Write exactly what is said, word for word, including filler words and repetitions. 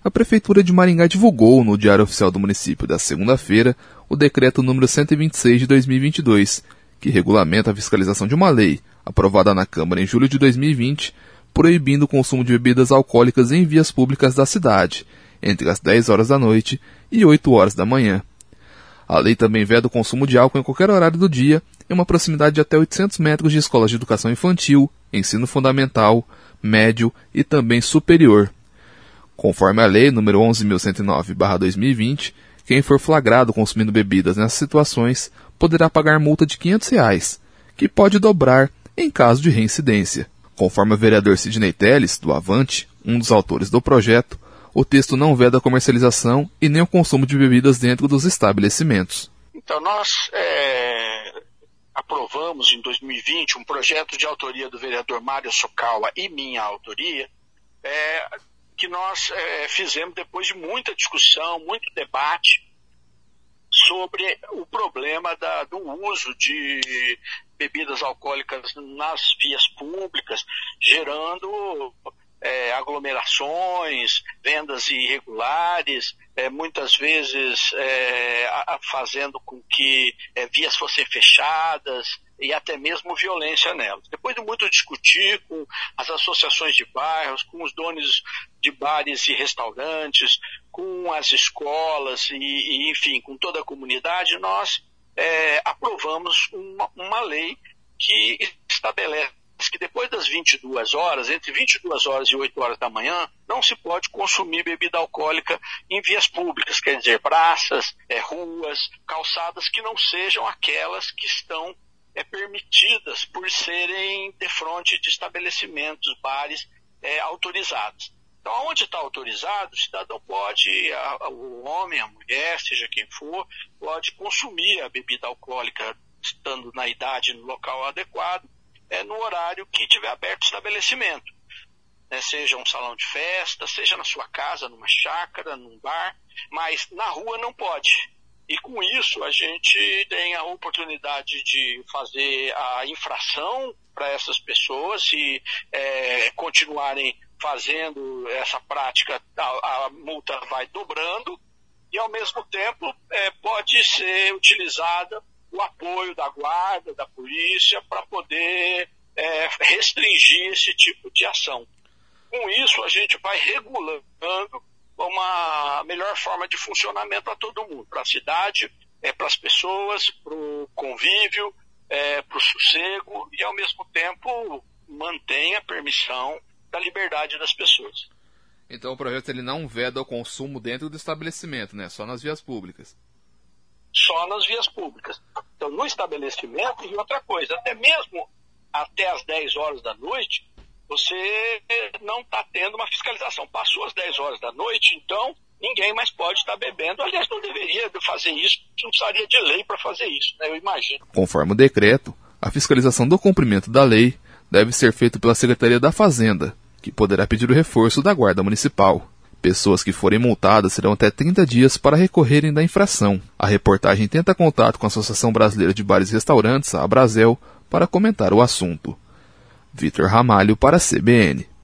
A Prefeitura de Maringá divulgou no Diário Oficial do Município da segunda-feira o Decreto número cento e vinte e seis de dois mil e vinte e dois, que regulamenta a fiscalização de uma lei, aprovada na Câmara em julho de dois mil e vinte, proibindo o consumo de bebidas alcoólicas em vias públicas da cidade, entre as dez horas da noite e oito horas da manhã. A lei também veda o consumo de álcool em qualquer horário do dia, em uma proximidade de até oitocentos metros de escolas de educação infantil, ensino fundamental, médio e também superior. Conforme a Lei número onze mil cento e nove barra dois mil e vinte, quem for flagrado consumindo bebidas nessas situações poderá pagar multa de quinhentos reais, que pode dobrar em caso de reincidência. Conforme o vereador Sidney Teles, do Avante, um dos autores do projeto, o texto não veda a comercialização e nem o consumo de bebidas dentro dos estabelecimentos. Então nós é, aprovamos em dois mil e vinte um projeto de autoria do vereador Mário Sukawa e minha autoria, é, que nós é, fizemos depois de muita discussão, muito debate sobre o problema da, do uso de bebidas alcoólicas nas vias públicas, gerando é, aglomerações, vendas irregulares, é, muitas vezes é, a, fazendo com que é, vias fossem fechadas e até mesmo violência nelas. Depois de muito discutir com as associações de bairros, com os donos de bares e restaurantes, com as escolas e, e enfim, com toda a comunidade, nós é, aprovamos uma, uma lei que estabelece que depois das vinte e duas horas, entre vinte e duas horas e oito horas da manhã, não se pode consumir bebida alcoólica em vias públicas, quer dizer, praças, é, ruas, calçadas que não sejam aquelas que estão é, permitidas por serem defronte de estabelecimentos, bares é, autorizados. Então, onde está autorizado, o cidadão pode, a, a, o homem, a mulher, seja quem for, pode consumir a bebida alcoólica estando na idade, no local adequado, é, no horário que tiver aberto o estabelecimento. É, seja um salão de festa, seja na sua casa, numa chácara, num bar, mas na rua não pode. E com isso a gente tem a oportunidade de fazer a infração para essas pessoas se é, continuarem fazendo essa prática, a, a multa vai dobrando e ao mesmo tempo é, pode ser utilizada o apoio da guarda, da polícia, para poder é, restringir esse tipo de ação. Com isso, a gente vai regulando uma melhor forma de funcionamento para todo mundo, para a cidade, é, para as pessoas, para o convívio, é, para o sossego e, ao mesmo tempo, mantém a permissão da liberdade das pessoas. Então o projeto ele não veda o consumo dentro do estabelecimento, né? Só nas vias públicas. Só nas vias públicas. Então, no estabelecimento, e outra coisa, até mesmo até as dez horas da noite, você não está tendo uma fiscalização. Passou as dez horas da noite, então ninguém mais pode estar bebendo. Aliás, não deveria fazer isso, não precisaria de lei para fazer isso, né? Eu imagino. Conforme o decreto, a fiscalização do cumprimento da lei deve ser feita pela Secretaria da Fazenda, que poderá pedir o reforço da Guarda Municipal. Pessoas que forem multadas terão até trinta dias para recorrerem da infração. A reportagem tenta contato com a Associação Brasileira de Bares e Restaurantes, a Abrasel, para comentar o assunto. Vitor Ramalho para a C B N.